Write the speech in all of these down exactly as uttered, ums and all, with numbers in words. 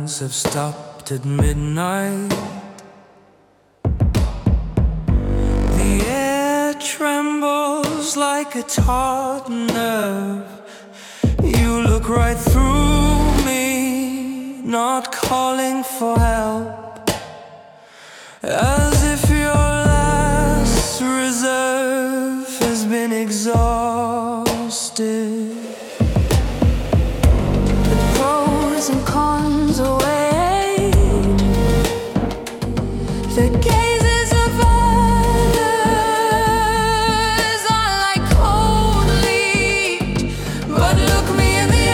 hands have stopped at midnight. The air trembles like a taut nerve. You look right through me, not calling for help, as if your last reserve has been exhausted. The pros and cons away, the gazes of others are like cold lead. But look me in the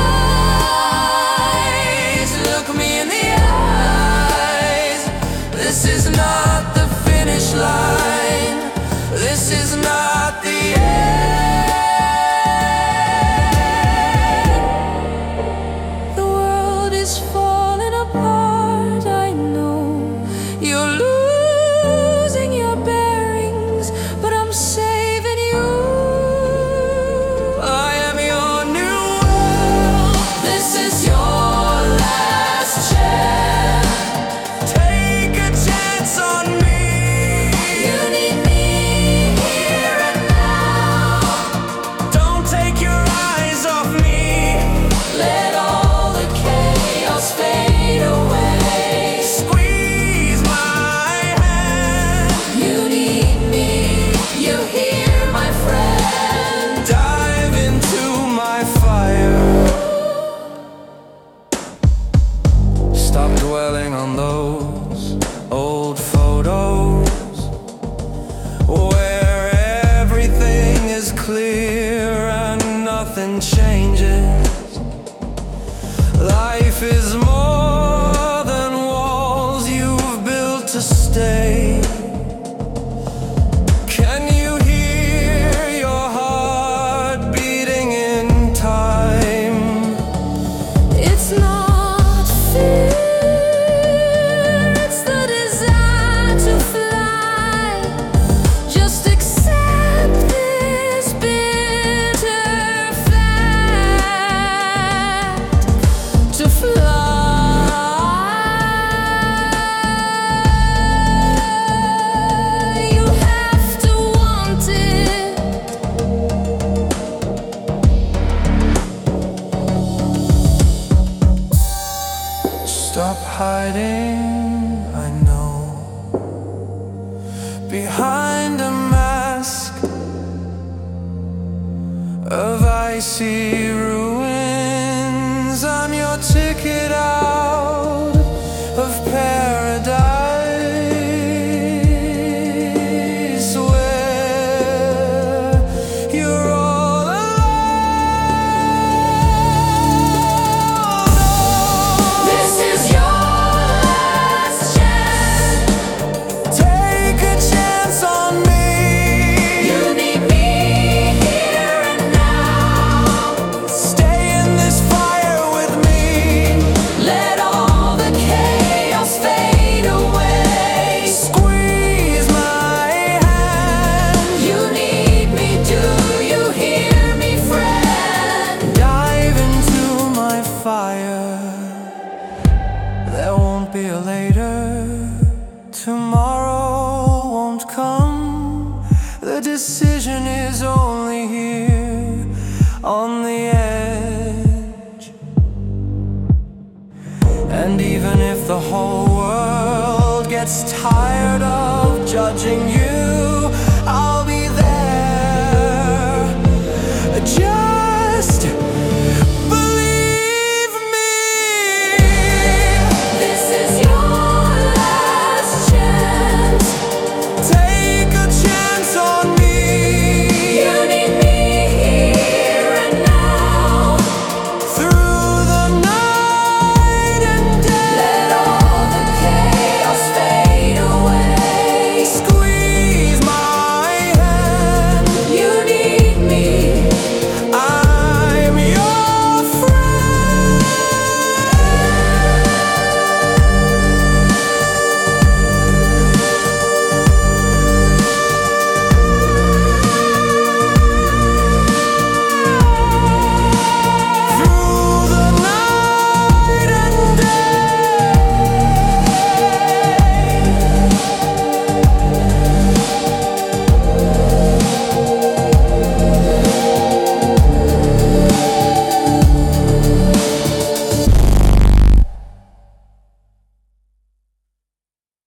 eyes, look me in the eyes. This is not the finish line, this is not the end. The world is falling apart, I know. You're losing your bearings, but I'm saving you. I am your new world. This is your last chance. Take a chance on me. You need me here and now. Don't take your eyes off me. Let all the chaos fade away. Squeeze my hand. You need me, you hear my friend. Dive into my fire. Stop dwelling on those old photos where everything is clear and nothing changes. Life is more than walls you've built to stay. Can you hear your heart beating in time? It's not fear, it's the desire to fly. Just accept this bitter fact. To fly, you have to want it. Stop hiding, I know, behind a mask of icy ruins. I'm your ticket out of paradise, where you're all alone. This is your last chance. Take a chance on me. You need me here and now. Stay in this fire with me. Let all the chaos fade away. Squeeze my hand. You need me, do you hear me, friend? Dive into my fire. There won't be a later. Tomorrow won't come. The decision is only here on the edge. And even if the whole world gets tired of judging you, I'll be there. Just